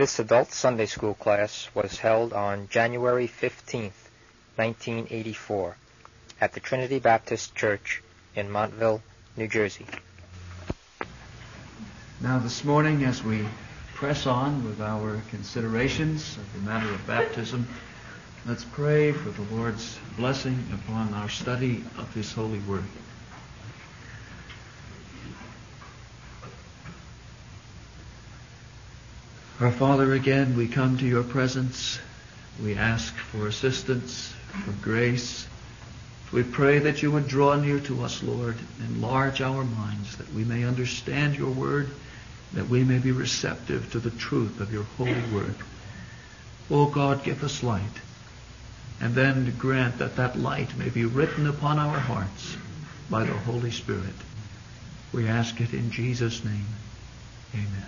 This adult Sunday school class was held on January 15th, 1984, at the Trinity Baptist Church in Montville, New Jersey. Now this morning, as we press on with our considerations of the matter of baptism, let's pray for the Lord's blessing upon our study of His holy word. Our Father, again, we come to your presence. We ask for assistance, for grace. We pray that you would draw near to us, Lord, enlarge our minds, that we may understand your word, that we may be receptive to the truth of your holy word. O God, give us light, and then grant that that light may be written upon our hearts by the Holy Spirit. We ask it in Jesus' name. Amen.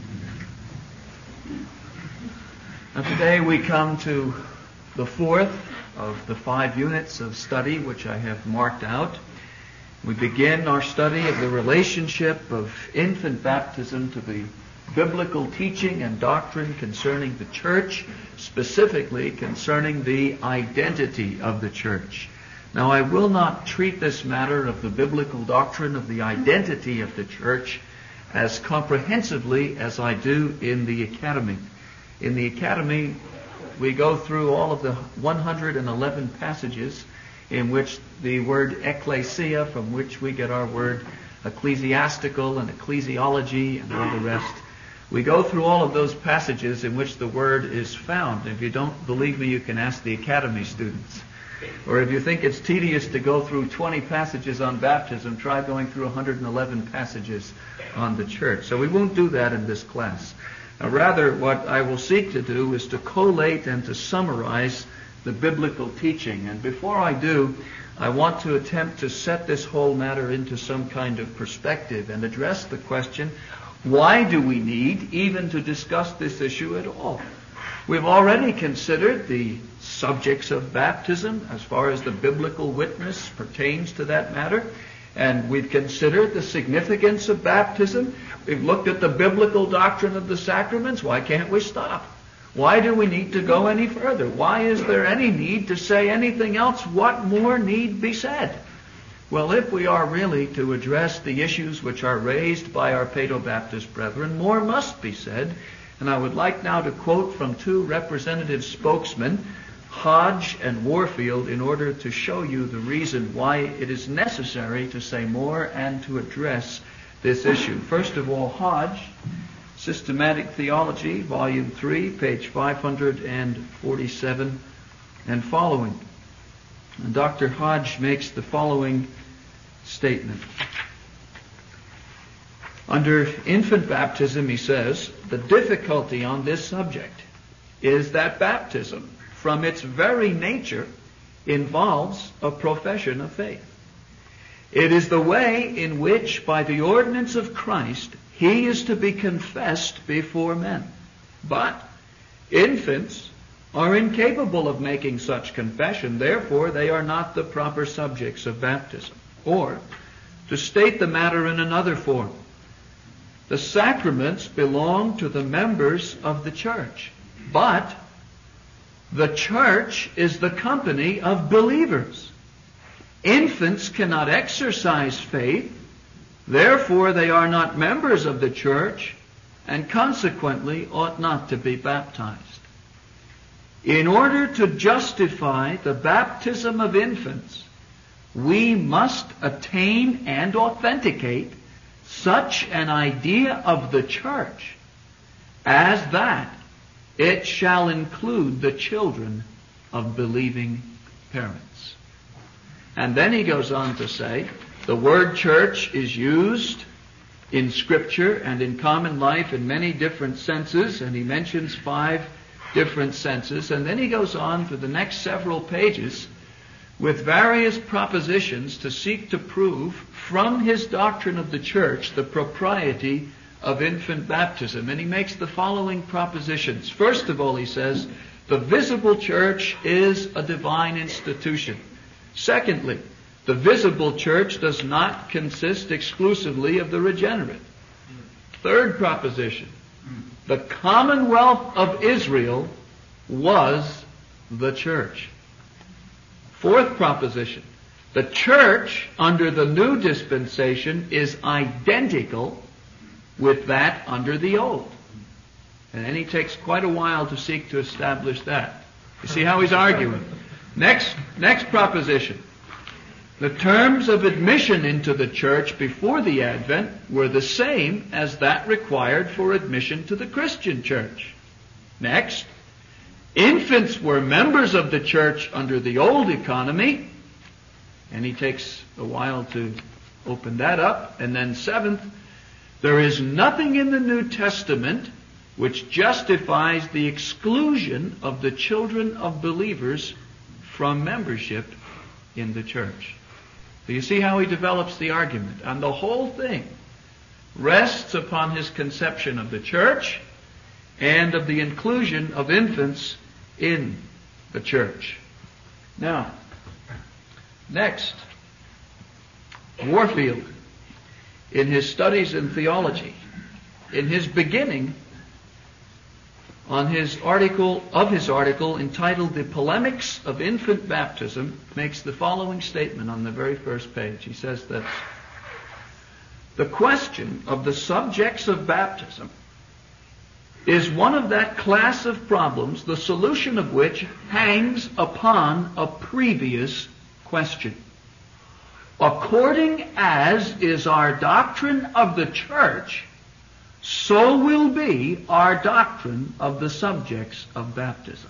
And today we come to the fourth of the 5 units of study which I have marked out. We begin our study of the relationship of infant baptism to the biblical teaching and doctrine concerning the church, specifically concerning the identity of the church. Now, I will not treat this matter of the biblical doctrine of the identity of the church as comprehensively as I do in the academy. In the academy, we go through all of the 111 passages in which the word ecclesia, from which we get our word ecclesiastical and ecclesiology and all the rest. We go through all of those passages in which the word is found. If you don't believe me, you can ask the academy students. Or if you think it's tedious to go through 20 passages on baptism, try going through 111 passages on the church. So we won't do that in this class. Rather, what I will seek to do is to collate and to summarize the biblical teaching. And before I do, I want to attempt to set this whole matter into some kind of perspective and address the question, why do we need even to discuss this issue at all? We've already considered the subjects of baptism as far as the biblical witness pertains to that matter. And we've considered the significance of baptism. We've looked at the biblical doctrine of the sacraments. Why can't we stop? Why do we need to go any further? Why is there any need to say anything else? What more need be said? Well, if we are really to address the issues which are raised by our Paedo-Baptist brethren, more must be said. And I would like now to quote from 2 representative spokesmen, Hodge and Warfield, in order to show you the reason why it is necessary to say more and to address this issue. First of all, Hodge, Systematic Theology, Volume 3, page 547 and following. And Dr. Hodge makes the following statement. Under infant baptism, he says, the difficulty on this subject is that baptism, from its very nature, involves a profession of faith. It is the way in which, by the ordinance of Christ, He is to be confessed before men. But infants are incapable of making such confession. Therefore, they are not the proper subjects of baptism. Or, to state the matter in another form, the sacraments belong to the members of the church. But the church is the company of believers. Infants cannot exercise faith, therefore they are not members of the church, and consequently ought not to be baptized. In order to justify the baptism of infants, we must attain and authenticate such an idea of the church as that it shall include the children of believing parents. And then he goes on to say, the word church is used in Scripture and in common life in many different senses, and he mentions 5 different senses. And then he goes on for the next several pages with various propositions to seek to prove from his doctrine of the church the propriety of infant baptism. And he makes the following propositions. First of all, he says, the visible church is a divine institution. Secondly, the visible church does not consist exclusively of the regenerate. Third proposition, The commonwealth of Israel was the church. Fourth proposition. The church under the new dispensation is identical with that under the old. And then he takes quite a while to seek to establish that. You see how he's arguing. Next proposition. The terms of admission into the church before the Advent were the same as that required for admission to the Christian church. Next, infants were members of the church under the old economy, and he takes a while to open that up. And then seventh, there is nothing in the New Testament which justifies the exclusion of the children of believers from membership in the church. So you see how he develops the argument. And the whole thing rests upon his conception of the church and of the inclusion of infants in the church. Now, next, Warfield, in his studies in theology, in his beginning, on his article entitled The Polemics of Infant Baptism, makes the following statement on the very first page. He says this: the question of the subjects of baptism is one of that class of problems, the solution of which hangs upon a previous question. According as is our doctrine of the church, so will be our doctrine of the subjects of baptism.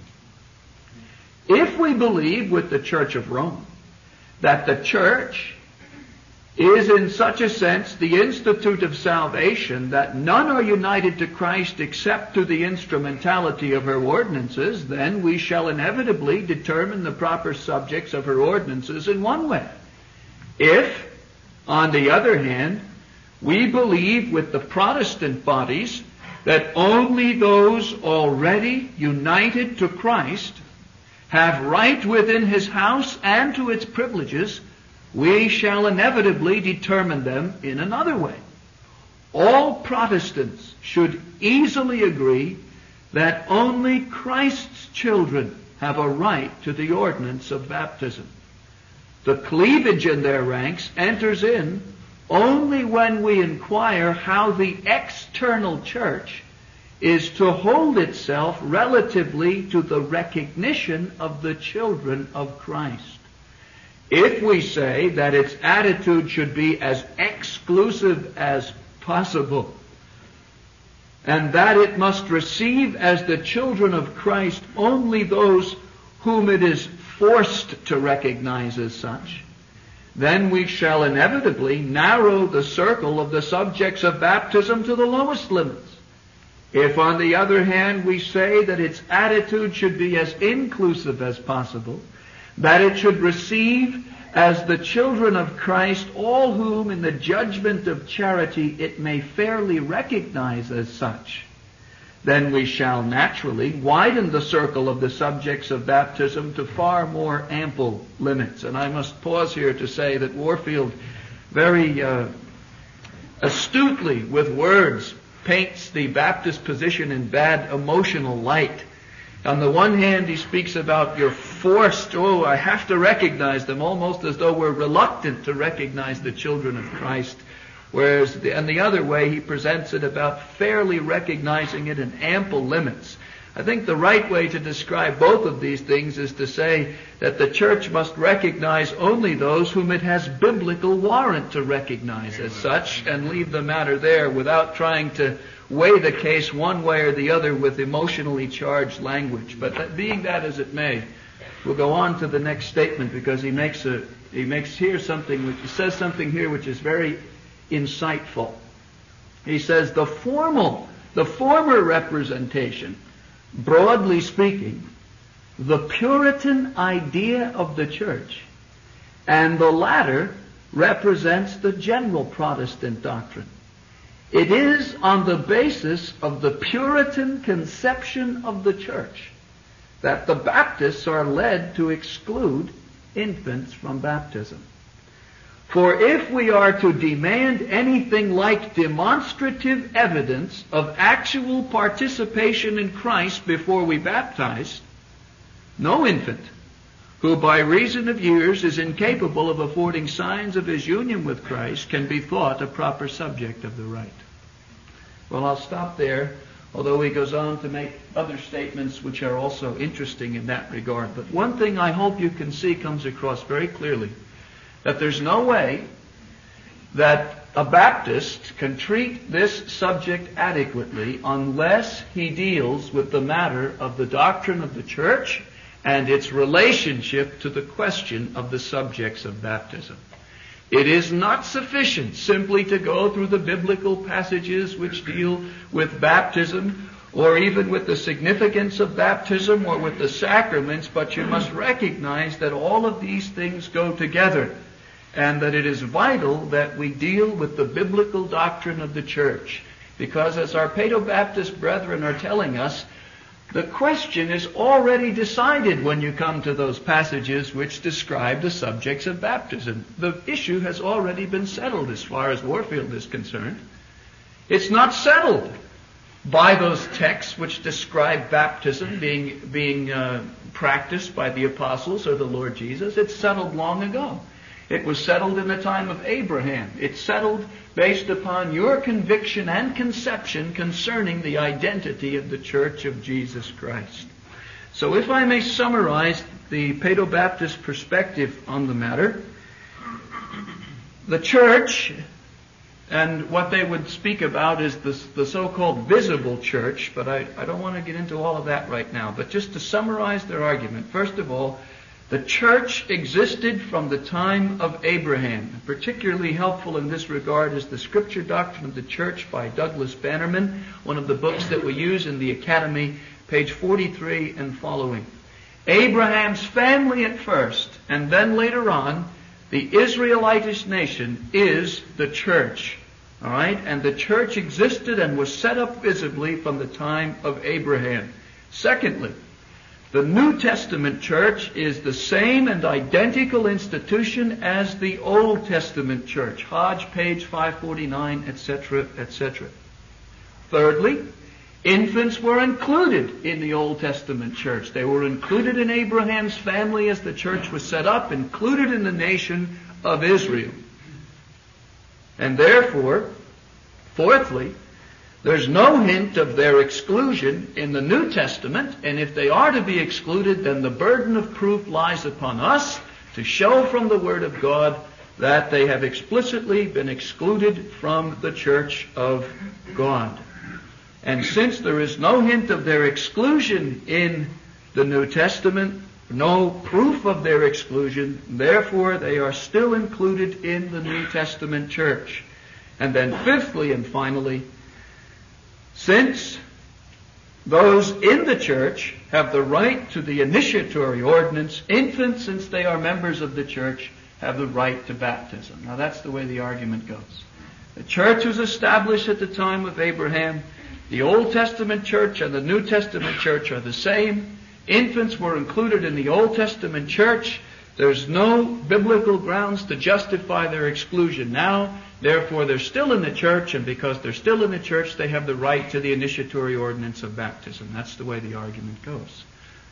If we believe with the Church of Rome that the church is in such a sense the institute of salvation, that none are united to Christ except through the instrumentality of her ordinances, then we shall inevitably determine the proper subjects of her ordinances in one way. If, on the other hand, we believe with the Protestant bodies that only those already united to Christ have right within his house and to its privileges, we shall inevitably determine them in another way. All Protestants should easily agree that only Christ's children have a right to the ordinance of baptism. The cleavage in their ranks enters in only when we inquire how the external church is to hold itself relatively to the recognition of the children of Christ. If we say that its attitude should be as exclusive as possible, and that it must receive as the children of Christ only those whom it is forced to recognize as such, then we shall inevitably narrow the circle of the subjects of baptism to the lowest limits. If, on the other hand, we say that its attitude should be as inclusive as possible, that it should receive as the children of Christ all whom in the judgment of charity it may fairly recognize as such, then we shall naturally widen the circle of the subjects of baptism to far more ample limits. And I must pause here to say that Warfield very astutely with words paints the Baptist position in bad emotional light. On the one hand, he speaks about you're forced, I have to recognize them, almost as though we're reluctant to recognize the children of Christ. Whereas, in the other way, he presents it about fairly recognizing it in ample limits. I think the right way to describe both of these things is to say that the church must recognize only those whom it has biblical warrant to recognize as such, and leave the matter there without trying to weigh the case one way or the other with emotionally charged language. But being that as it may, we'll go on to the next statement, because he says something here which is very insightful. He says the former representation, broadly speaking, the Puritan idea of the church, and the latter represents the general Protestant doctrine. It is on the basis of the Puritan conception of the church that the Baptists are led to exclude infants from baptism. For if we are to demand anything like demonstrative evidence of actual participation in Christ before we baptize, no infant who by reason of years is incapable of affording signs of his union with Christ can be thought a proper subject of the rite. Well, I'll stop there, although he goes on to make other statements which are also interesting in that regard. But one thing I hope you can see comes across very clearly, that there's no way that a Baptist can treat this subject adequately unless he deals with the matter of the doctrine of the church and its relationship to the question of the subjects of baptism. It is not sufficient simply to go through the biblical passages which deal with baptism or even with the significance of baptism or with the sacraments, but you must recognize that all of these things go together and that it is vital that we deal with the biblical doctrine of the church. Because as our Paedo-Baptist brethren are telling us, the question is already decided when you come to those passages which describe the subjects of baptism. The issue has already been settled as far as Warfield is concerned. It's not settled by those texts which describe baptism being practiced by the apostles or the Lord Jesus. It's settled long ago. It was settled in the time of Abraham. It's settled based upon your conviction and conception concerning the identity of the Church of Jesus Christ. So if I may summarize the Paedo-Baptist perspective on the matter, the church, and what they would speak about is the so-called visible church, but I don't want to get into all of that right now. But just to summarize their argument, first of all, the church existed from the time of Abraham. Particularly helpful in this regard is the Scripture Doctrine of the Church by Douglas Bannerman, one of the books that we use in the Academy, page 43 and following. Abraham's family at first, and then later on, the Israelitish nation is the church. All right? And the church existed and was set up visibly from the time of Abraham. Secondly, the New Testament church is the same and identical institution as the Old Testament church. Hodge, page 549, etc., etc. Thirdly, infants were included in the Old Testament church. They were included in Abraham's family as the church was set up, included in the nation of Israel. And therefore, fourthly, there's no hint of their exclusion in the New Testament, and if they are to be excluded, then the burden of proof lies upon us to show from the Word of God that they have explicitly been excluded from the church of God. And since there is no hint of their exclusion in the New Testament, no proof of their exclusion, therefore they are still included in the New Testament church. And then fifthly and finally, since those in the church have the right to the initiatory ordinance, infants, since they are members of the church, have the right to baptism. Now that's the way the argument goes. The church was established at the time of Abraham. The Old Testament church and the New Testament church are the same. Infants were included in the Old Testament church. There's no biblical grounds to justify their exclusion now. Therefore, they're still in the church, and because they're still in the church, they have the right to the initiatory ordinance of baptism. That's the way the argument goes.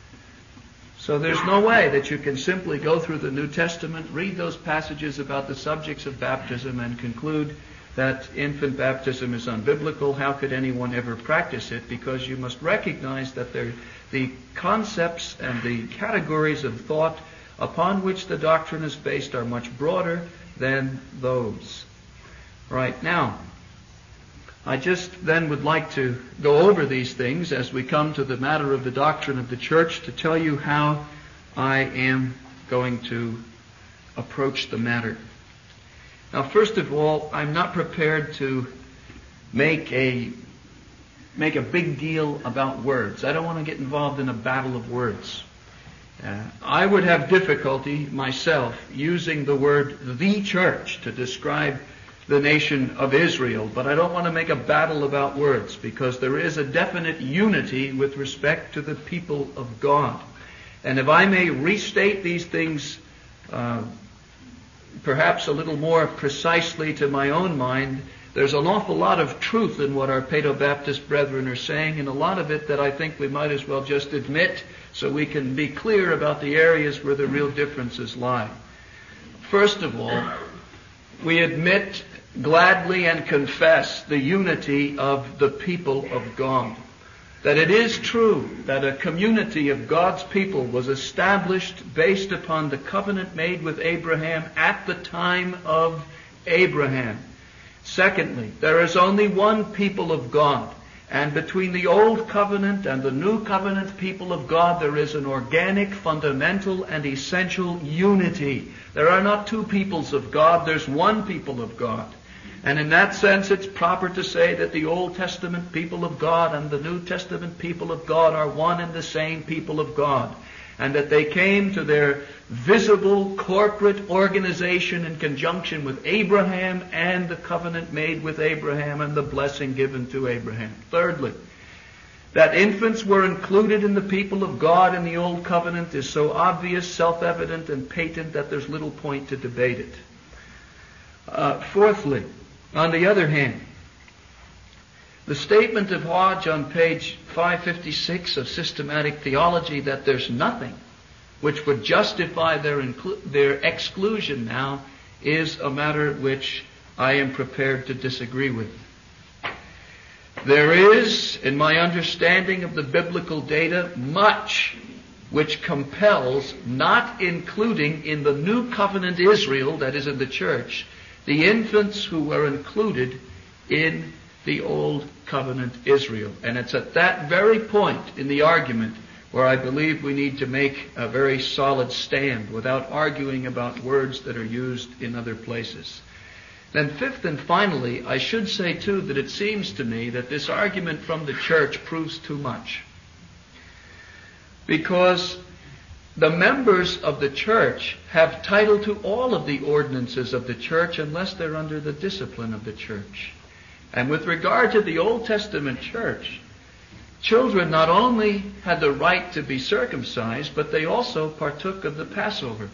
So there's no way that you can simply go through the New Testament, read those passages about the subjects of baptism, and conclude that infant baptism is unbiblical. How could anyone ever practice it? Because you must recognize that the concepts and the categories of thought upon which the doctrine is based are much broader than those. Right now, I just then would like to go over these things as we come to the matter of the doctrine of the church to tell you how I am going to approach the matter. Now, first of all, I'm not prepared to make a big deal about words. I don't want to get involved in a battle of words. I would have difficulty myself using the word the church to describe the nation of Israel, but I don't want to make a battle about words because there is a definite unity with respect to the people of God. And if I may restate these things perhaps a little more precisely to my own mind, there's an awful lot of truth in what our Paedo-Baptist brethren are saying, and a lot of it that I think we might as well just admit so we can be clear about the areas where the real differences lie. First of all, we admit gladly and confess the unity of the people of God. That it is true that a community of God's people was established based upon the covenant made with Abraham at the time of Abraham. Secondly, there is only one people of God. And between the old covenant and the new covenant people of God, there is an organic, fundamental, and essential unity. There are not two peoples of God, there's one people of God. And in that sense, it's proper to say that the Old Testament people of God and the New Testament people of God are one and the same people of God. And that they came to their visible corporate organization in conjunction with Abraham and the covenant made with Abraham and the blessing given to Abraham. Thirdly, that infants were included in the people of God in the Old Covenant is so obvious, self-evident, and patent that there's little point to debate it. Fourthly, on the other hand, the statement of Hodge on page 556 of Systematic Theology that there's nothing which would justify their exclusion now is a matter which I am prepared to disagree with. There is, in my understanding of the biblical data, much which compels not including in the New Covenant Israel, that is in the church, the infants who were included in the Old Covenant Israel. And it's at that very point in the argument where I believe we need to make a very solid stand without arguing about words that are used in other places. Then fifth and finally, I should say too that it seems to me that this argument from the church proves too much. Because the members of the church have title to all of the ordinances of the church unless they're under the discipline of the church. And with regard to the Old Testament church, children not only had the right to be circumcised, but they also partook of the Passover.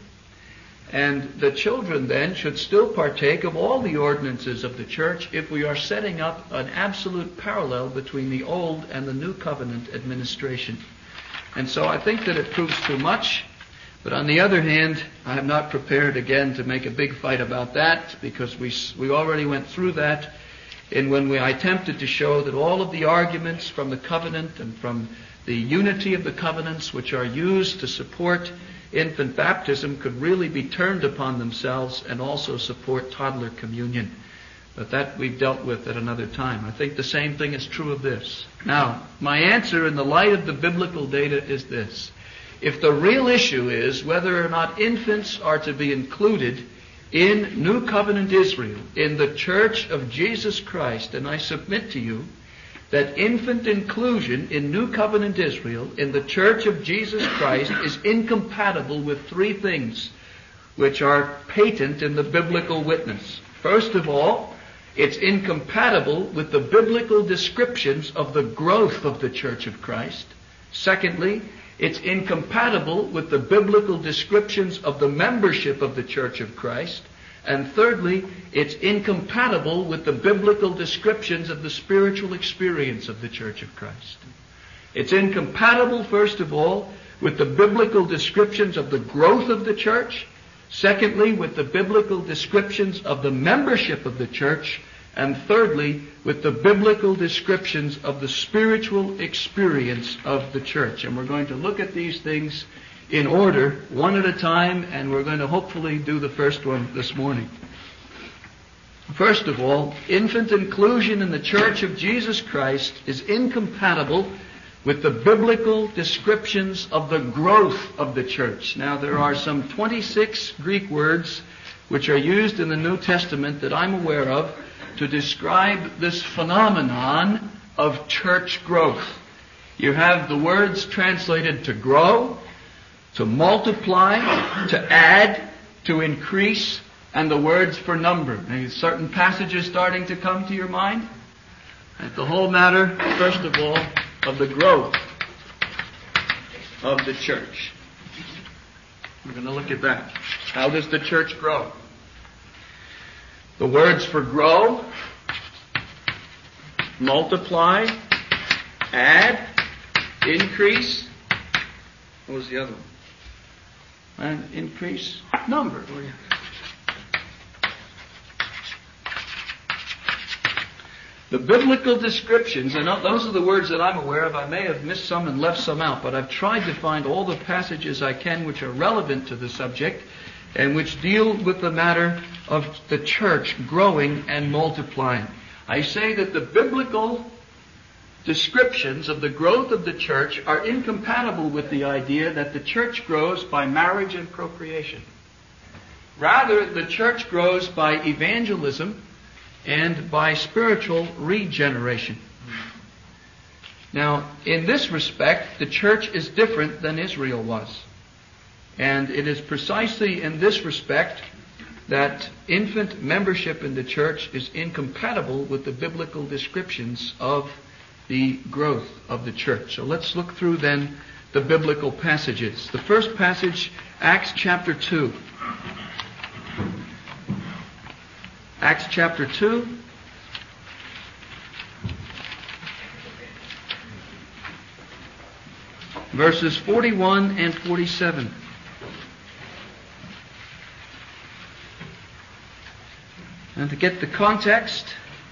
And the children then should still partake of all the ordinances of the church if we are setting up an absolute parallel between the Old and the New Covenant administration. And so I think that it proves too much. But on the other hand, I am not prepared again to make a big fight about that, because we already went through that. And when I attempted to show that all of the arguments from the covenant and from the unity of the covenants which are used to support infant baptism could really be turned upon themselves and also support toddler communion. But that we've dealt with at another time. I think the same thing is true of this. Now, my answer in the light of the biblical data is this. If the real issue is whether or not infants are to be included in New Covenant Israel, in the Church of Jesus Christ, and I submit to you that infant inclusion in New Covenant Israel, in the Church of Jesus Christ, is incompatible with three things which are patent in the biblical witness. First of all, it's incompatible with the biblical descriptions of the growth of the Church of Christ. Secondly, it's incompatible with the biblical descriptions of the membership of the Church of Christ. And thirdly, it's incompatible with the biblical descriptions of the spiritual experience of the Church of Christ. It's incompatible, first of all, with the biblical descriptions of the growth of the church. Secondly, with the biblical descriptions of the membership of the church. And thirdly, with the biblical descriptions of the spiritual experience of the church. And we're going to look at these things in order, one at a time, and we're going to hopefully do the first one this morning. First of all, infant inclusion in the Church of Jesus Christ is incompatible with the biblical descriptions of the growth of the church. Now, there are some 26 Greek words which are used in the New Testament that I'm aware of to describe this phenomenon of church growth. You have the words translated to grow, to multiply, to add, to increase, and the words for number. Any certain passages starting to come to your mind? And the whole matter, first of all, of the growth of the church. We're going to look at that. How does the church grow? The words for grow, multiply, add, increase. What was the other one? And increase number. The biblical descriptions, and those are the words that I'm aware of. I may have missed some and left some out, but I've tried to find all the passages I can which are relevant to the subject and which deal with the matter of the church growing and multiplying. I say that the biblical descriptions of the growth of the church are incompatible with the idea that the church grows by marriage and procreation. Rather, the church grows by evangelism and by spiritual regeneration. Now, in this respect, the church is different than Israel was. And it is precisely in this respect that infant membership in the church is incompatible with the biblical descriptions of the growth of the church. So let's look through then the biblical passages. The first passage, Acts chapter 2. Acts chapter 2. Verses 41 and 47. And to get the context,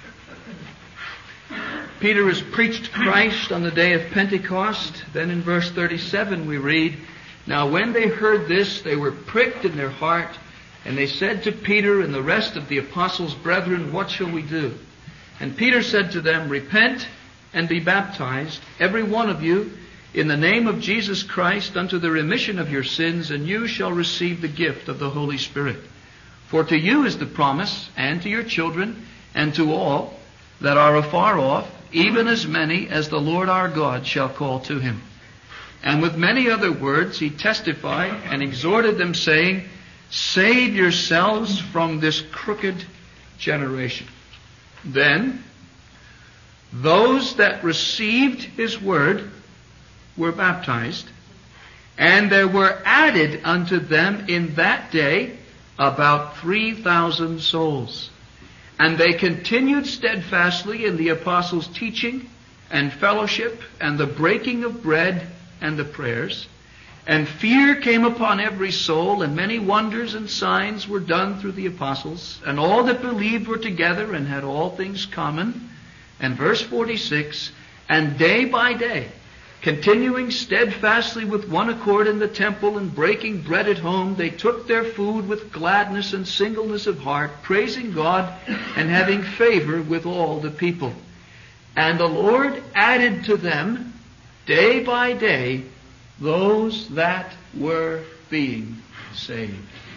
Peter has preached Christ on the day of Pentecost. Then in verse 37 we read, "Now when they heard this, they were pricked in their heart, and they said to Peter and the rest of the apostles, 'Brethren, what shall we do?' And Peter said to them, 'Repent and be baptized, every one of you, in the name of Jesus Christ, unto the remission of your sins, and you shall receive the gift of the Holy Spirit. For to you is the promise, and to your children, and to all that are afar off, even as many as the Lord our God shall call to him.' And with many other words he testified and exhorted them, saying, 'Save yourselves from this crooked generation.' Then those that received his word were baptized, and there were added unto them in that day about 3,000 souls. And they continued steadfastly in the apostles' teaching and fellowship and the breaking of bread and the prayers. And fear came upon every soul, and many wonders and signs were done through the apostles. And all that believed were together and had all things common." And verse 46, "And day by day, continuing steadfastly with one accord in the temple and breaking bread at home, they took their food with gladness and singleness of heart, praising God and having favor with all the people. And the Lord added to them day by day those that were being saved."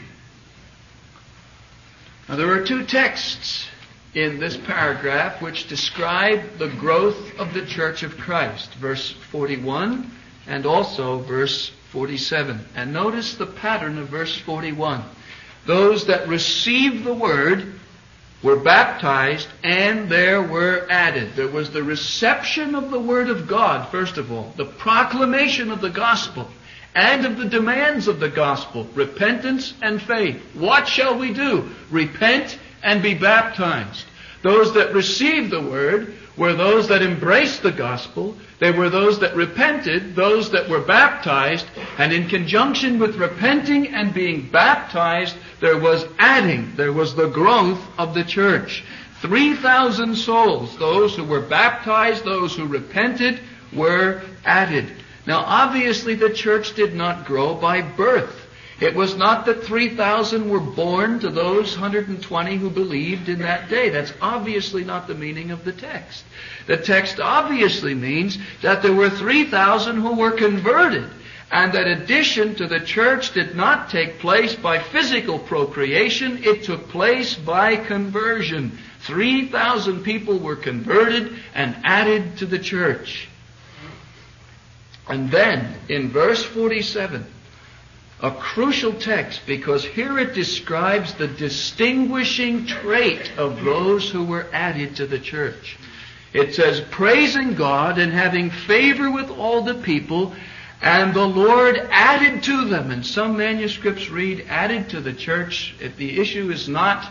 Now there are two texts in this paragraph which describe the growth of the Church of Christ, verse 41 and also verse 47. And notice the pattern of verse 41. Those that received the word were baptized, and there were added. There was the reception of the word of God, first of all, the proclamation of the gospel, and of the demands of the gospel, repentance and faith. What shall we do? Repent and be baptized. Those that received the word were those that embraced the gospel. They were those that repented, those that were baptized, and in conjunction with repenting and being baptized, there was adding, there was the growth of the church. 3,000 souls, those who were baptized, those who repented, were added. Now obviously the church did not grow by birth. It was not that 3,000 were born to those 120 who believed in that day. That's obviously not the meaning of the text. The text obviously means that there were 3,000 who were converted, and that addition to the church did not take place by physical procreation, it took place by conversion. 3,000 people were converted and added to the church. And then, in verse 47, a crucial text, because here it describes the distinguishing trait of those who were added to the church. It says, praising God and having favor with all the people, and the Lord added to them. And some manuscripts read, added to the church. If the issue is not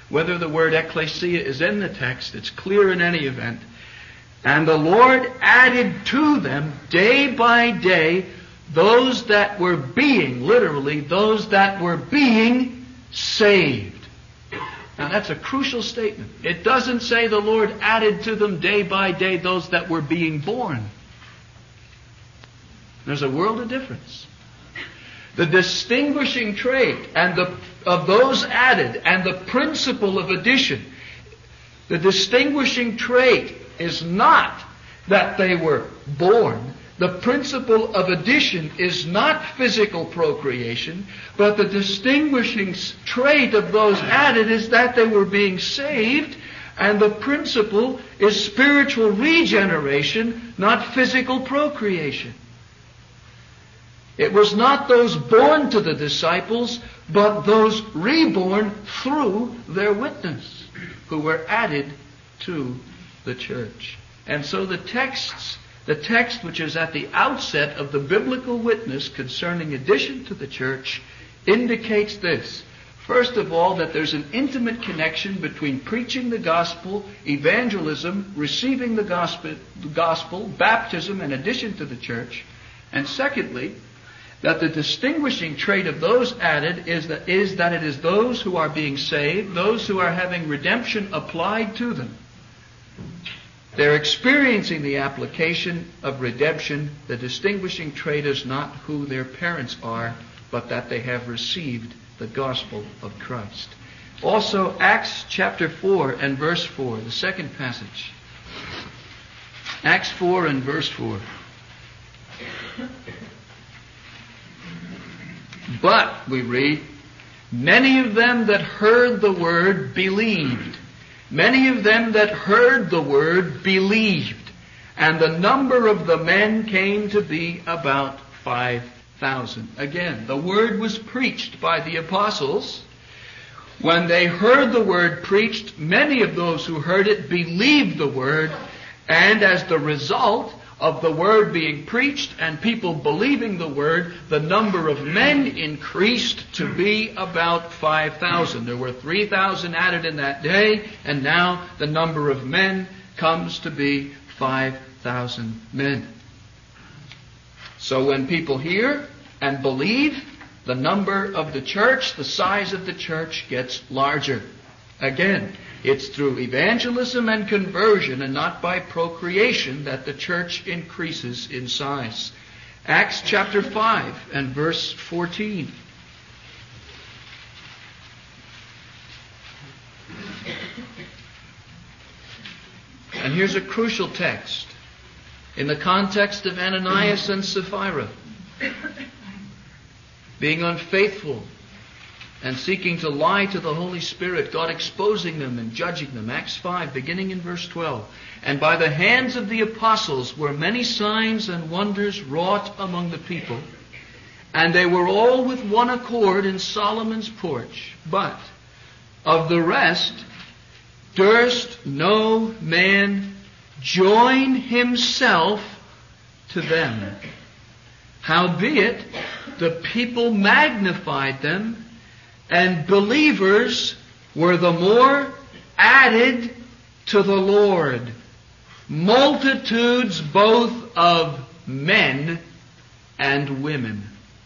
Whether the word ecclesia is in the text, it's clear in any event. And the Lord added to them day by day those that were being, literally, those that were being saved. Now that's a crucial statement. It doesn't say the Lord added to them day by day those that were being born. There's a world of difference. The distinguishing trait of those added and the principle of addition, the distinguishing trait is not that they were born. The principle of addition is not physical procreation, but the distinguishing trait of those added is that they were being saved, and the principle is spiritual regeneration, not physical procreation. It was not those born to the disciples, but those reborn through their witness, who were added to the church. And so the text which is at the outset of the biblical witness concerning addition to the church indicates this. First of all, that there's an intimate connection between preaching the gospel, evangelism, receiving the gospel, baptism, and addition to the church. And secondly, that the distinguishing trait of those added is that it is those who are being saved, those who are having redemption applied to them. They're experiencing the application of redemption. The distinguishing trait is not who their parents are, but that they have received the gospel of Christ. Also, Acts chapter 4 and verse 4, the second passage. Acts 4 and verse 4. But, we read, many of them that heard the word believed. Many of them that heard the word believed. And the number of the men came to be about 5,000. Again, the word was preached by the apostles. When they heard the word preached, many of those who heard it believed the word. And as the result of the word being preached and people believing the word, the number of men increased to be about 5,000. There were 3,000 added in that day, and now the number of men comes to be 5,000 men. So when people hear and believe, the number of the church, the size of the church gets larger. Again, it's through evangelism and conversion and not by procreation that the church increases in size. Acts chapter 5 and verse 14. And here's a crucial text in the context of Ananias and Sapphira being unfaithful and seeking to lie to the Holy Spirit, God exposing them and judging them. Acts 5, beginning in verse 12. And by the hands of the apostles were many signs and wonders wrought among the people, and they were all with one accord in Solomon's porch. But of the rest durst no man join himself to them. Howbeit the people magnified them, and believers were the more added to the Lord. Multitudes both of men and women.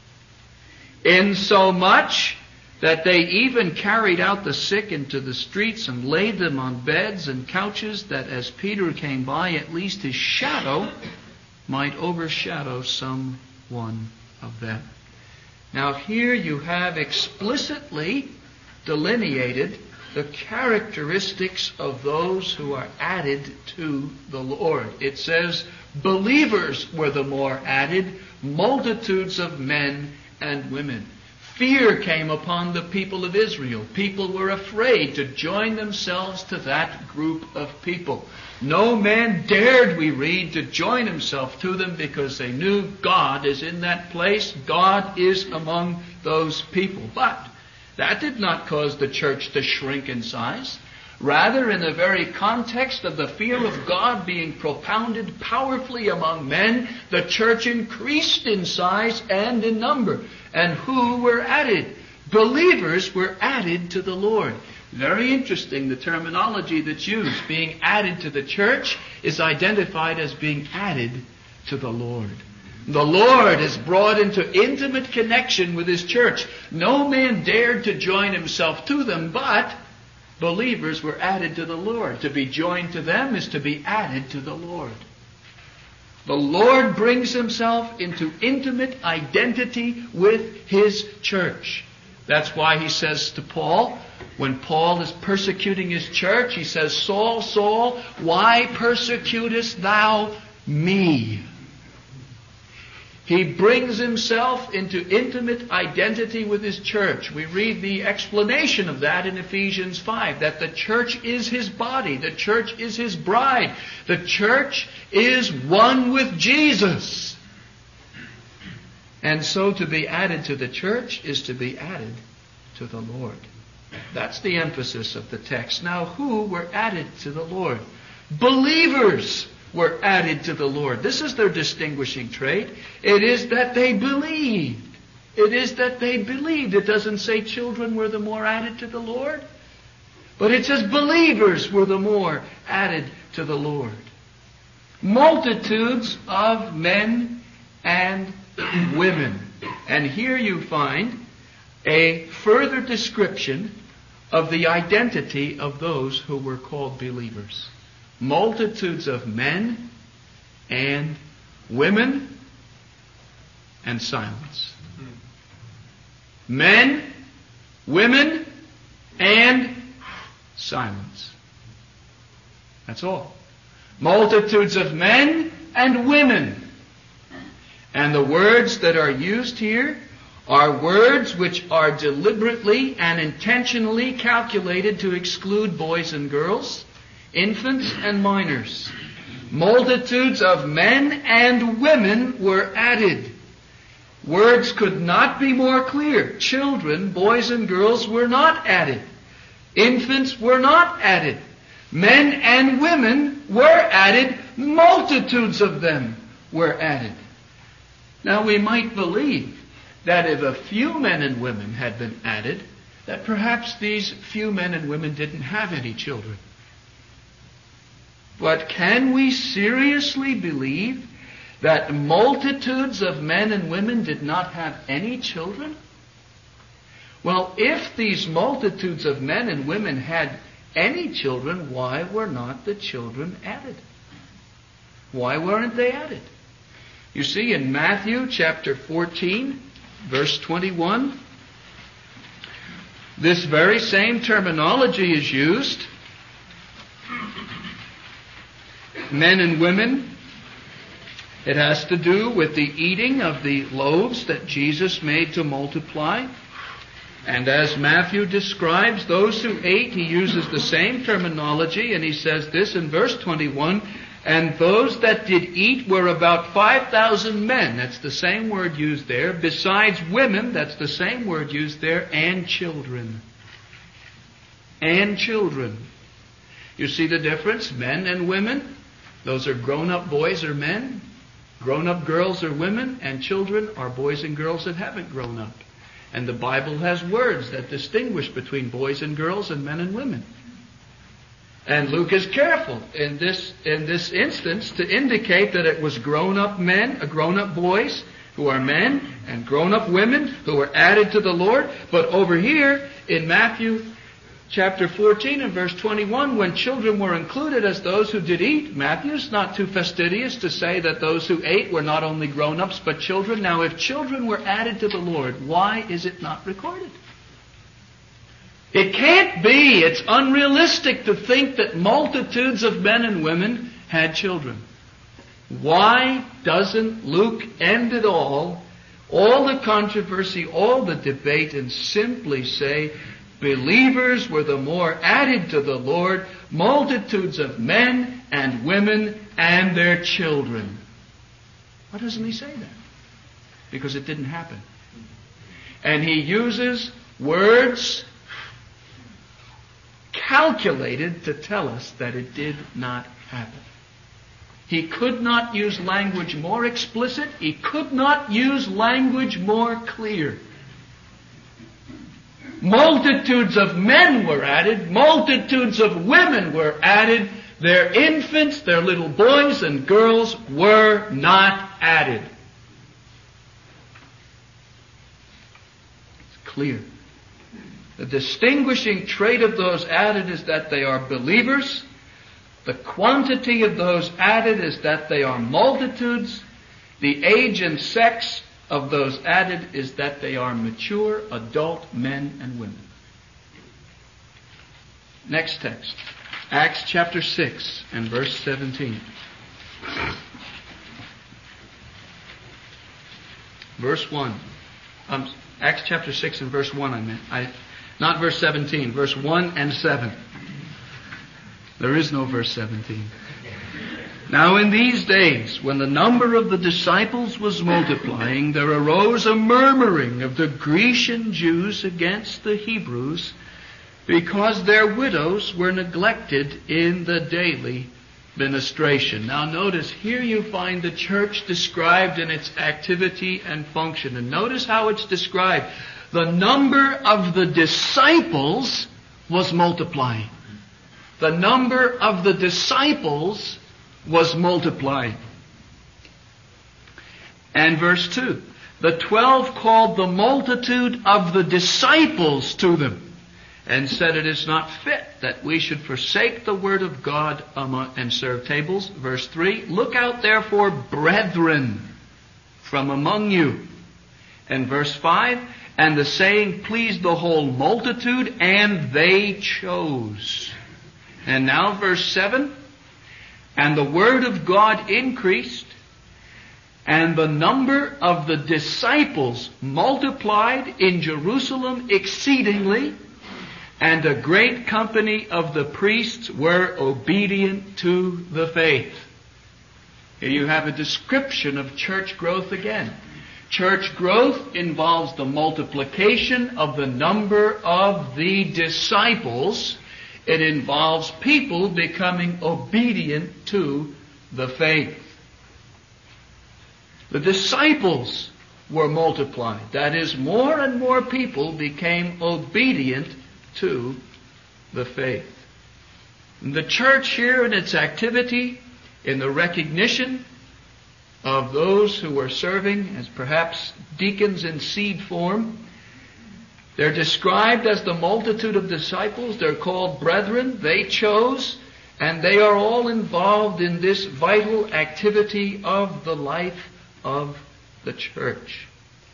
Insomuch that they even carried out the sick into the streets and laid them on beds and couches, that as Peter came by, at least his shadow might overshadow some one of them. Now here you have explicitly delineated the characteristics of those who are added to the Lord. It says, believers were the more added, multitudes of men and women. Fear came upon the people of Israel. People were afraid to join themselves to that group of people. No man dared, we read, to join himself to them because they knew God is in that place. God is among those people. But that did not cause the church to shrink in size. Rather, in the very context of the fear of God being propounded powerfully among men, the church increased in size and in number. And who were added? Believers were added to the Lord. Very interesting, the terminology that's used. Being added to the church is identified as being added to the Lord. The Lord is brought into intimate connection with His church. No man dared to join himself to them, but believers were added to the Lord. To be joined to them is to be added to the Lord. The Lord brings Himself into intimate identity with His church. That's why He says to Paul, when Paul is persecuting his church, he says, Saul, Saul, why persecutest thou me? He brings himself into intimate identity with his church. We read the explanation of that in Ephesians 5, that the church is his body. The church is his bride. The church is one with Jesus. And so to be added to the church is to be added to the Lord. That's the emphasis of the text. Now, who were added to the Lord? Believers were added to the Lord. This is their distinguishing trait. It is that they believed. It is that they believed. It doesn't say children were the more added to the Lord, but it says believers were the more added to the Lord. Multitudes of men and women. And here you find a further description of the identity of those who were called believers. Multitudes of men and women, and silence. Men, women, and silence. That's all. Multitudes of men and women. And the words that are used here are words which are deliberately and intentionally calculated to exclude boys and girls, infants and minors. Multitudes of men and women were added. Words could not be more clear. Children, boys and girls were not added. Infants were not added. Men and women were added. Multitudes of them were added. Now we might believe that if a few men and women had been added, that perhaps these few men and women didn't have any children. But can we seriously believe that multitudes of men and women did not have any children? Well, if these multitudes of men and women had any children, why were not the children added? Why weren't they added? You see, in Matthew chapter 14, verse 21, this very same terminology is used. Men and women. It has to do with the eating of the loaves that Jesus made to multiply. And as Matthew describes those who ate, he uses the same terminology, and he says this in verse 21, and those that did eat were about 5,000 men. That's the same word used there. Besides women, that's the same word used there, and children. And children. You see the difference? Men and women. Those are grown-up boys or men. Grown-up girls are women. And children are boys and girls that haven't grown up. And the Bible has words that distinguish between boys and girls and men and women. And Luke is careful in this instance to indicate that it was grown-up men, grown-up boys who are men, and grown-up women who were added to the Lord. But over here in Matthew chapter 14 and verse 21, when children were included as those who did eat, Matthew's not too fastidious to say that those who ate were not only grown-ups but children. Now, if children were added to the Lord, why is it not recorded? It can't be. It's unrealistic to think that multitudes of men and women had children. Why doesn't Luke end it all the controversy, all the debate, and simply say, believers were the more added to the Lord, multitudes of men and women and their children? Why doesn't he say that? Because it didn't happen. And he uses words calculated to tell us that it did not happen. He could not use language more explicit. He could not use language more clear. Multitudes of men were added. Multitudes of women were added. Their infants, their little boys and girls were not added. It's clear. The distinguishing trait of those added is that they are believers. The quantity of those added is that they are multitudes. The age and sex of those added is that they are mature, adult men and women. Next text. Acts chapter 6 and verse 17. Verse 1. Acts chapter 6 and verse 1 not verse 17, verse 1 and 7. There is no verse 17. Now in these days, when the number of the disciples was multiplying, there arose a murmuring of the Grecian Jews against the Hebrews, because their widows were neglected in the daily ministration. Now notice, here you find the church described in its activity and function. And notice how it's described. The number of the disciples was multiplying. The number of the disciples was multiplying. And verse 2. The 12 called the multitude of the disciples to them, and said, it is not fit that we should forsake the word of God and serve tables. Verse 3, look out therefore, brethren, from among you. And verse 5, and the saying pleased the whole multitude, and they chose. And now verse 7, and the word of God increased, and the number of the disciples multiplied in Jerusalem exceedingly, and a great company of the priests were obedient to the faith. Here you have a description of church growth again. Church growth involves the multiplication of the number of the disciples. It involves people becoming obedient to the faith. The disciples were multiplied. That is, more and more people became obedient to the faith. And the church here in its activity, in the recognition of those who were serving as perhaps deacons in seed form, they're described as the multitude of disciples. They're called brethren. They chose, and they are all involved in this vital activity of the life of the church.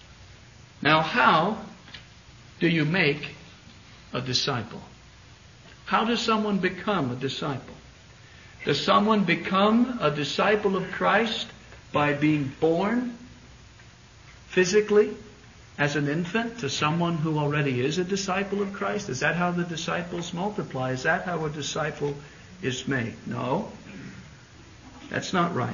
Now, how do you make a disciple? How does someone become a disciple? Does someone become a disciple of Christ by being born physically as an infant to someone who already is a disciple of Christ? Is that how the disciples multiply? Is that how a disciple is made? No. That's not right.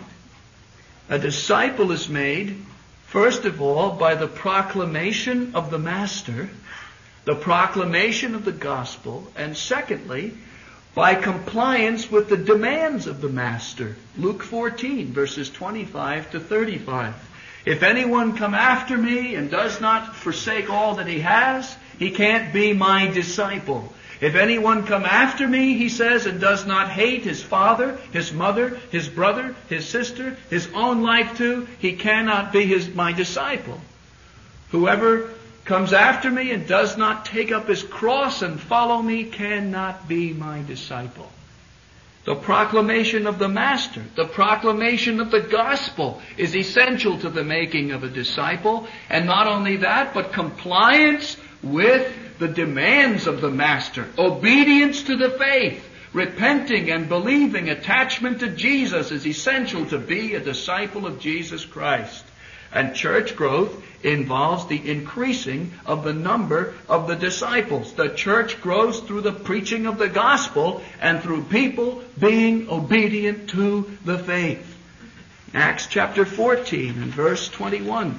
A disciple is made, first of all, by the proclamation of the Master, the proclamation of the gospel, and secondly, by compliance with the demands of the Master. Luke 14, verses 25 to 35. If anyone come after me and does not forsake all that he has, he can't be my disciple. If anyone come after me, he says, and does not hate his father, his mother, his brother, his sister, his own life too, he cannot be my disciple. Whoever comes after me and does not take up his cross and follow me cannot be my disciple. The proclamation of the Master, the proclamation of the gospel is essential to the making of a disciple. And not only that, but compliance with the demands of the Master, obedience to the faith, repenting and believing, attachment to Jesus is essential to be a disciple of Jesus Christ. And church growth involves the increasing of the number of the disciples. The church grows through the preaching of the gospel and through people being obedient to the faith. Acts chapter 14 and verse 21.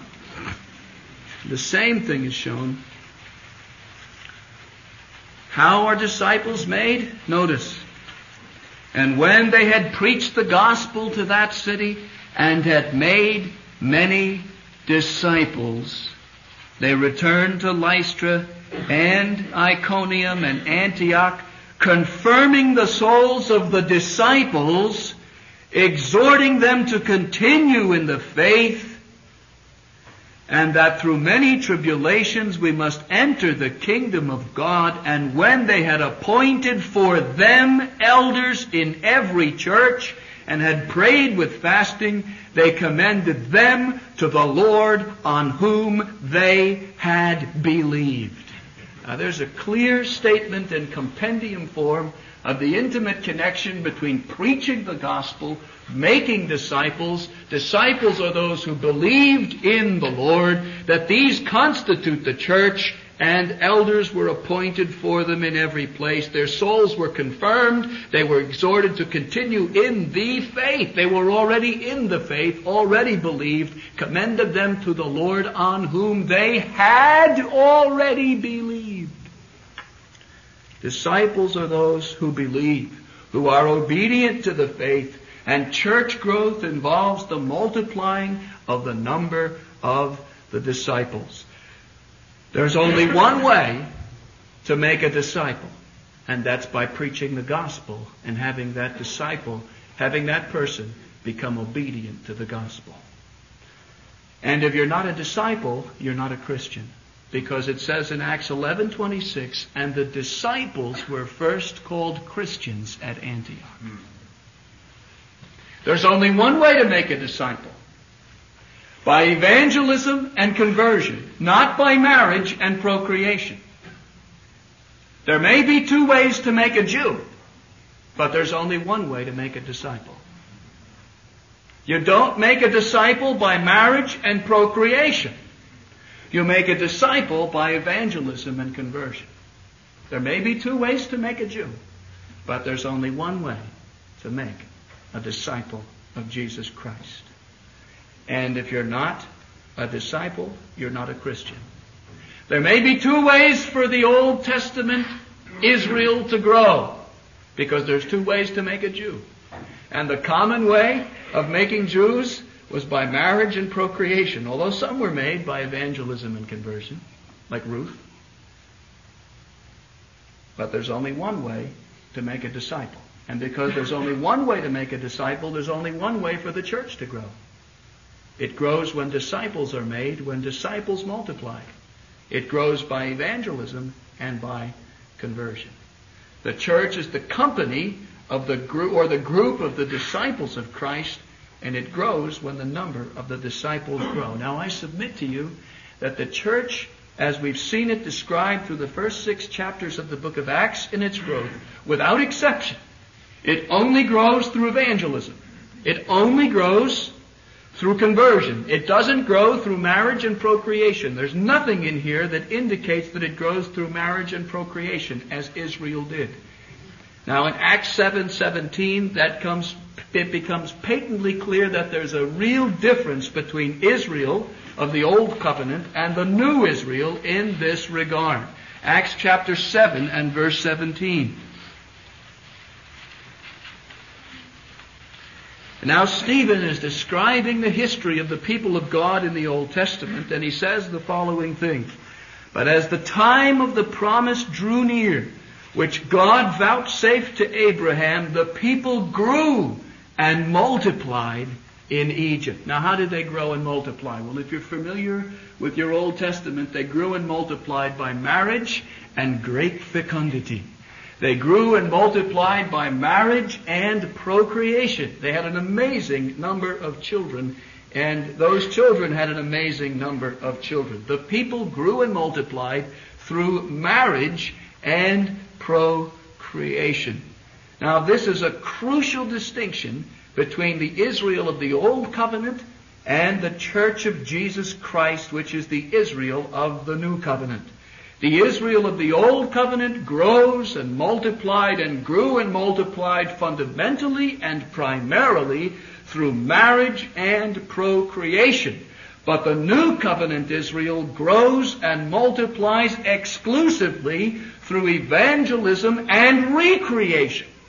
The same thing is shown. How are disciples made? Notice. And when they had preached the gospel to that city and had made many disciples, They returned to Lystra and Iconium and Antioch, confirming the souls of the disciples, exhorting them to continue in the faith, and that through many tribulations we must enter the kingdom of God. And when they had appointed for them elders in every church, and had prayed with fasting, they commended them to the Lord on whom they had believed. Now there's a clear statement in compendium form of the intimate connection between preaching the gospel, making disciples. Disciples are those who believed in the Lord, that these constitute the church, and elders were appointed for them in every place. Their souls were confirmed. They were exhorted to continue in the faith. They were already in the faith, already believed, commended them to the Lord on whom they had already believed. Disciples are those who believe, who are obedient to the faith, and church growth involves the multiplying of the number of the disciples. There's only one way to make a disciple, and that's by preaching the gospel and having that disciple, having that person become obedient to the gospel. And if you're not a disciple, you're not a Christian. Because it says in Acts 11:26, and the disciples were first called Christians at Antioch. There's only one way to make a disciple. By evangelism and conversion, not by marriage and procreation. There may be two ways to make a Jew, but there's only one way to make a disciple. You don't make a disciple by marriage and procreation. You make a disciple by evangelism and conversion. There may be two ways to make a Jew, but there's only one way to make a disciple of Jesus Christ. And if you're not a disciple, you're not a Christian. There may be two ways for the Old Testament Israel to grow, because there's two ways to make a Jew. And the common way of making Jews was by marriage and procreation, although some were made by evangelism and conversion, like Ruth. But there's only one way to make a disciple. And because there's only one way to make a disciple, there's only one way for the church to grow. It grows when disciples are made, when disciples multiply. It grows by evangelism and by conversion. The church is the company of the group, or the group of the disciples of Christ, and it grows when the number of the disciples grow. Now I submit to you that the church, as we've seen it described through the first 6 chapters of the book of Acts in its growth, without exception, it only grows through evangelism. It only grows through conversion. It doesn't grow through marriage and procreation. There's nothing in here that indicates that it grows through marriage and procreation, as Israel did. Now in Acts 7:17, it becomes patently clear that there's a real difference between Israel of the Old Covenant and the new Israel in this regard. Acts chapter 7 and verse 17. Now Stephen is describing the history of the people of God in the Old Testament, and he says the following thing. But as the time of the promise drew near, which God vouchsafed to Abraham, the people grew and multiplied in Egypt. Now how did they grow and multiply? Well, if you're familiar with your Old Testament, they grew and multiplied by marriage and great fecundity. They grew and multiplied by marriage and procreation. They had an amazing number of children, and those children had an amazing number of children. The people grew and multiplied through marriage and procreation. Now, this is a crucial distinction between the Israel of the Old Covenant and the Church of Jesus Christ, which is the Israel of the New Covenant. The Israel of the Old Covenant grows and multiplied and grew and multiplied fundamentally and primarily through marriage and procreation. But the New Covenant Israel grows and multiplies exclusively through evangelism and recreation.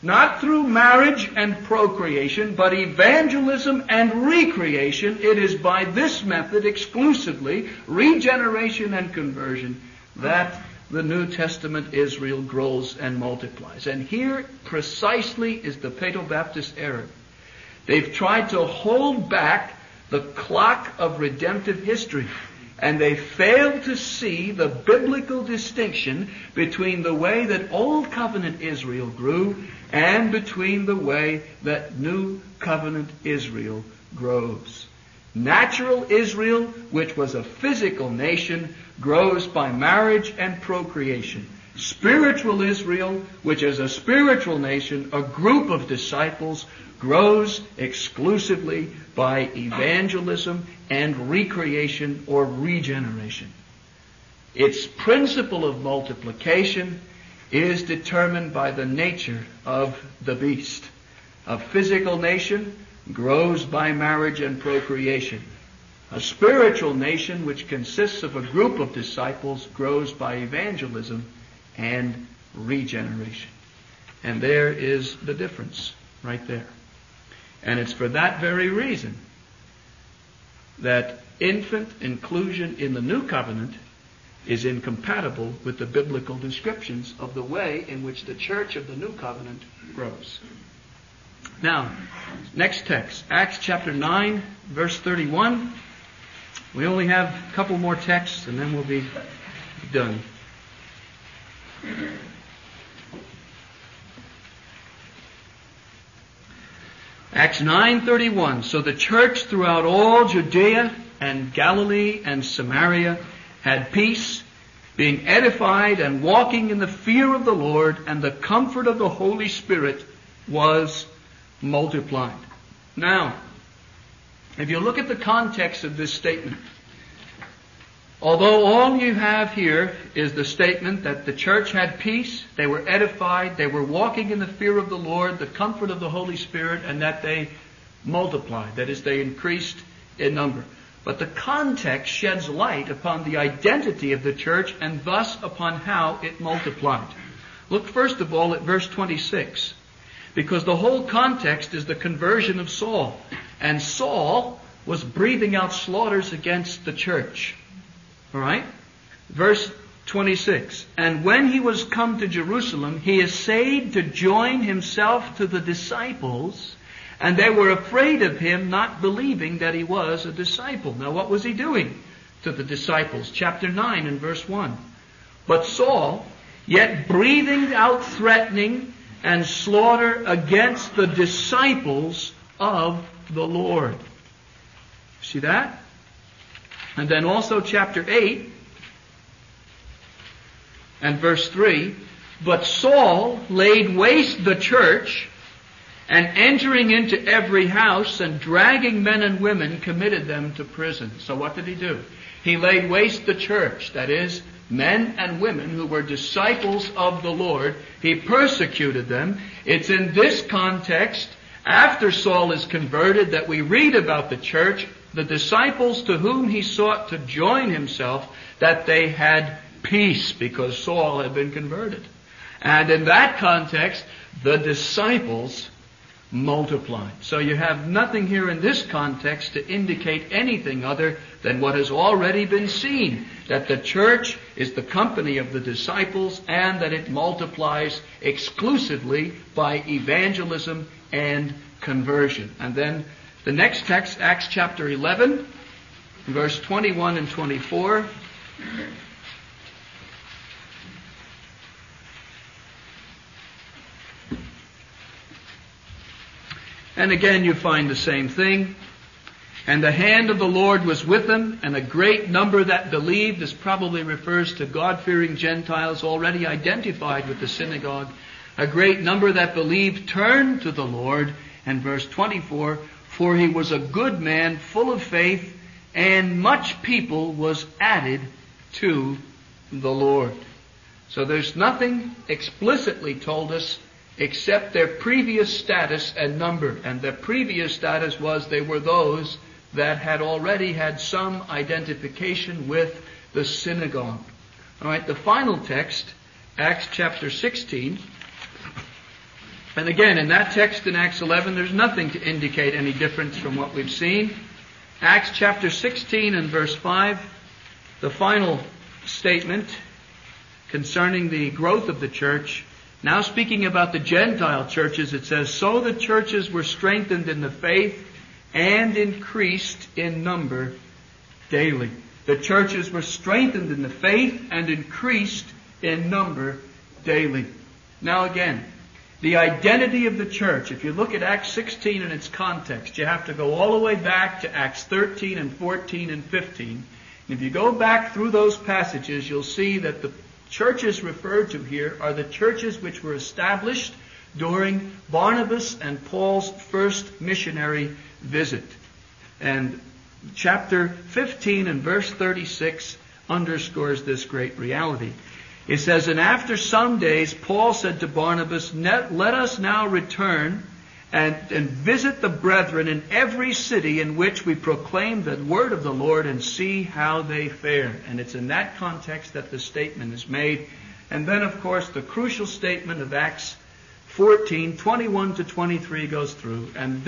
not through marriage and procreation, but evangelism and recreation. It is by this method exclusively, regeneration and conversion, that the New Testament Israel grows and multiplies. And here precisely is the Paedo-Baptist error. They've tried to hold back the clock of redemptive history, and they failed to see the biblical distinction between the way that Old Covenant Israel grew and between the way that New Covenant Israel grows. Natural Israel, which was a physical nation, grows by marriage and procreation. Spiritual Israel, which is a spiritual nation, a group of disciples, grows exclusively by evangelism and recreation or regeneration. Its principle of multiplication is determined by the nature of the beast. A physical nation grows by marriage and procreation. A spiritual nation, which consists of a group of disciples, grows by evangelism and regeneration. And there is the difference right there. And it's for that very reason that infant inclusion in the New Covenant is incompatible with the biblical descriptions of the way in which the church of the New Covenant grows. Now, next text, Acts chapter 9, verse 31. We only have a couple more texts and then we'll be done. Acts 9:31. So the church throughout all Judea and Galilee and Samaria had peace, being edified and walking in the fear of the Lord, and the comfort of the Holy Spirit was multiplied. Now, if you look at the context of this statement, although all you have here is the statement that the church had peace, they were edified, they were walking in the fear of the Lord, the comfort of the Holy Spirit, and that they multiplied, that is, they increased in number. But the context sheds light upon the identity of the church and thus upon how it multiplied. Look first of all at verse 26, because the whole context is the conversion of Saul. And Saul was breathing out slaughters against the church. All right? Verse 26. And when he was come to Jerusalem, he essayed to join himself to the disciples, and they were afraid of him, not believing that he was a disciple. Now what was he doing to the disciples? Chapter 9 and verse 1. But Saul, yet breathing out threatening and slaughter against the disciples of the Lord. See that? And then also chapter 8 and verse 3. But Saul laid waste the church, and entering into every house and dragging men and women, committed them to prison. So what did he do? He laid waste the church, that is, men and women who were disciples of the Lord. He persecuted them. It's in this context, after Saul is converted, that we read about the church, the disciples to whom he sought to join himself, that they had peace because Saul had been converted. And in that context, the disciples multiplied. So you have nothing here in this context to indicate anything other than what has already been seen, that the church is the company of the disciples and that it multiplies exclusively by evangelism and conversion. And then the next text, Acts chapter 11, verse 21 and 24. And again you find the same thing. And the hand of the Lord was with them, and a great number that believed. This probably refers to God-fearing Gentiles already identified with the synagogue. A great number that believed turned to the Lord. And verse 24, for he was a good man, full of faith, and much people was added to the Lord. So there's nothing explicitly told us except their previous status and number. And their previous status was they were those that had already had some identification with the synagogue. All right, the final text, Acts chapter 16. And again, in that text in Acts 11, there's nothing to indicate any difference from what we've seen. Acts chapter 16 and verse 5, the final statement concerning the growth of the church. Now speaking about the Gentile churches, it says, "So the churches were strengthened in the faith and increased in number daily." The churches were strengthened in the faith and increased in number daily. Now again, the identity of the church, if you look at Acts 16 in its context, you have to go all the way back to Acts 13 and 14 and 15. And if you go back through those passages, you'll see that the churches referred to here are the churches which were established during Barnabas and Paul's first missionary visit. And chapter 15 and verse 36 underscores this great reality. It says, "And after some days Paul said to Barnabas, let us now return and visit the brethren in every city in which we proclaim the word of the Lord and see how they fare." And it's in that context that the statement is made. And then, of course, the crucial statement of Acts 14, 21 to 23 goes through. And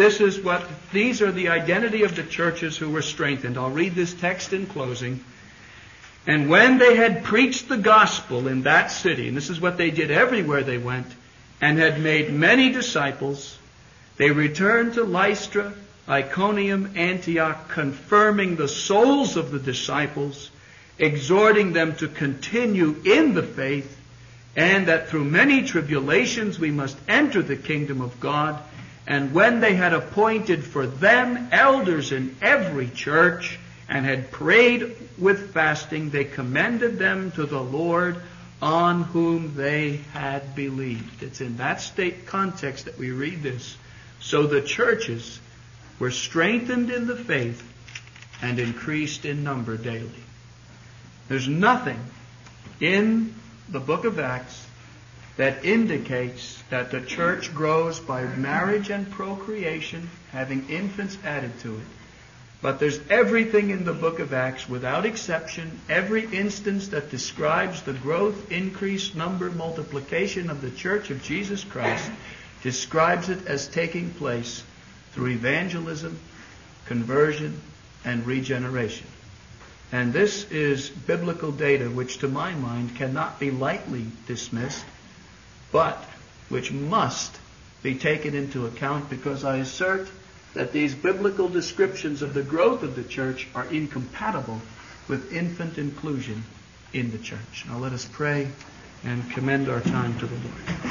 these are the identity of the churches who were strengthened. I'll read this text in closing. "And when they had preached the gospel in that city," and this is what they did everywhere they went, "and had made many disciples, they returned to Lystra, Iconium, Antioch, confirming the souls of the disciples, exhorting them to continue in the faith, and that through many tribulations we must enter the kingdom of God. And when they had appointed for them elders in every church, and had prayed with fasting, they commended them to the Lord on whom they had believed." It's in that context that we read this. So the churches were strengthened in the faith and increased in number daily. There's nothing in the book of Acts that indicates that the church grows by marriage and procreation, having infants added to it. But there's everything in the book of Acts, without exception, every instance that describes the growth, increase, number, multiplication of the church of Jesus Christ, describes it as taking place through evangelism, conversion, and regeneration. And this is biblical data which, to my mind, cannot be lightly dismissed, but which must be taken into account, because I assert that these biblical descriptions of the growth of the church are incompatible with infant inclusion in the church. Now let us pray and commend our time to the Lord.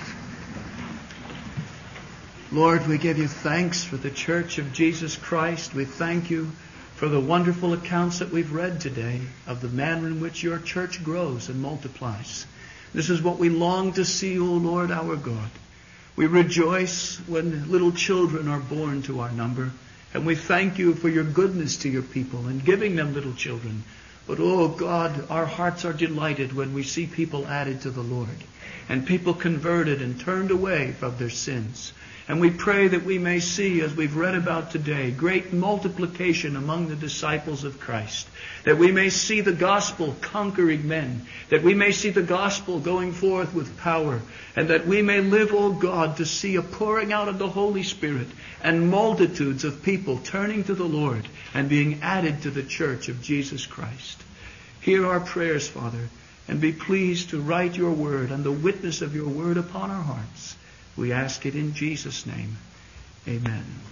Lord, we give you thanks for the church of Jesus Christ. We thank you for the wonderful accounts that we've read today of the manner in which your church grows and multiplies. This is what we long to see, O Lord our God. We rejoice when little children are born to our number, and we thank you for your goodness to your people in giving them little children. But, oh God, our hearts are delighted when we see people added to the Lord, and people converted and turned away from their sins. And we pray that we may see, as we've read about today, great multiplication among the disciples of Christ. That we may see the gospel conquering men. That we may see the gospel going forth with power. And that we may live, O God, to see a pouring out of the Holy Spirit and multitudes of people turning to the Lord and being added to the church of Jesus Christ. Hear our prayers, Father, and be pleased to write your word and the witness of your word upon our hearts. We ask it in Jesus' name. Amen.